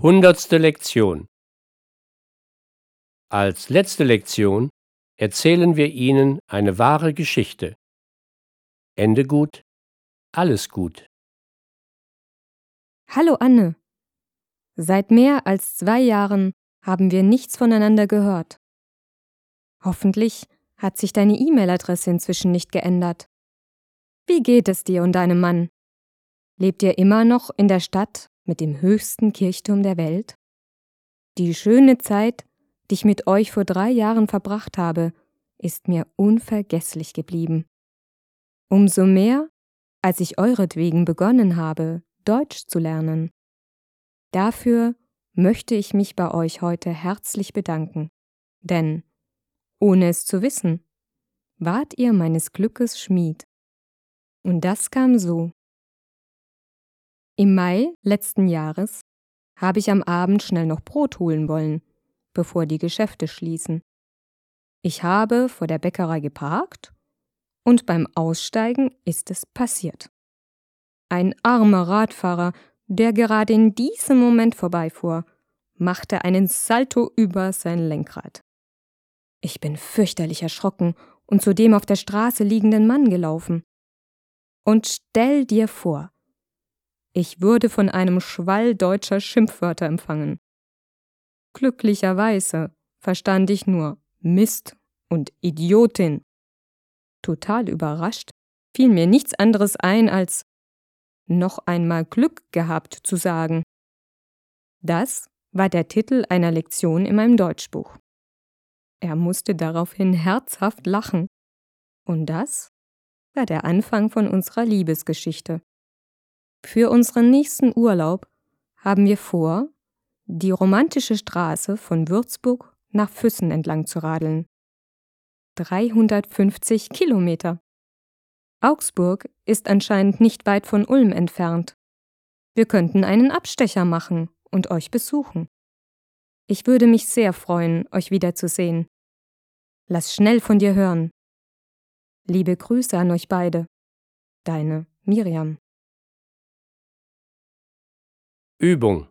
100. Lektion. Als letzte Lektion erzählen wir Ihnen eine wahre Geschichte. Ende gut, alles gut. Hallo Anne. Seit mehr als 2 Jahren haben wir nichts voneinander gehört. Hoffentlich hat sich deine E-Mail-Adresse inzwischen nicht geändert. Wie geht es dir und deinem Mann? Lebt ihr immer noch in der Stadt mit dem höchsten Kirchturm der Welt? Die schöne Zeit, die ich mit euch vor 3 Jahren verbracht habe, ist mir unvergesslich geblieben. Umso mehr, als ich euretwegen begonnen habe, Deutsch zu lernen. Dafür möchte ich mich bei euch heute herzlich bedanken, denn, ohne es zu wissen, wart ihr meines Glückes Schmied. Und das kam so. Im Mai letzten Jahres habe ich am Abend schnell noch Brot holen wollen, bevor die Geschäfte schließen. Ich habe vor der Bäckerei geparkt und beim Aussteigen ist es passiert. Ein armer Radfahrer, der gerade in diesem Moment vorbeifuhr, machte einen Salto über sein Lenkrad. Ich bin fürchterlich erschrocken und zu dem auf der Straße liegenden Mann gelaufen. Und stell dir vor, ich wurde von einem Schwall deutscher Schimpfwörter empfangen. Glücklicherweise verstand ich nur Mist und Idiotin. Total überrascht fiel mir nichts anderes ein, als noch einmal Glück gehabt zu sagen. Das war der Titel einer Lektion in meinem Deutschbuch. Er musste daraufhin herzhaft lachen. Und das war der Anfang von unserer Liebesgeschichte. Für unseren nächsten Urlaub haben wir vor, die romantische Straße von Würzburg nach Füssen entlang zu radeln. 350 Kilometer. Augsburg ist anscheinend nicht weit von Ulm entfernt. Wir könnten einen Abstecher machen und euch besuchen. Ich würde mich sehr freuen, euch wiederzusehen. Lass schnell von dir hören. Liebe Grüße an euch beide. Deine Miriam. Übung.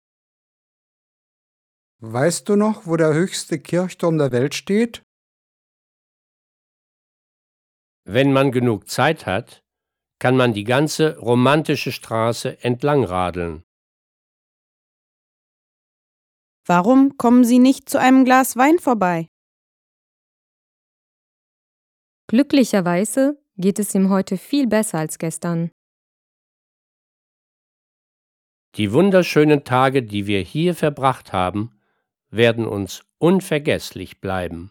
Weißt du noch, wo der höchste Kirchturm der Welt steht? Wenn man genug Zeit hat, kann man die ganze romantische Straße entlang radeln. Warum kommen Sie nicht zu einem Glas Wein vorbei? Glücklicherweise geht es ihm heute viel besser als gestern. Die wunderschönen Tage, die wir hier verbracht haben, werden uns unvergesslich bleiben.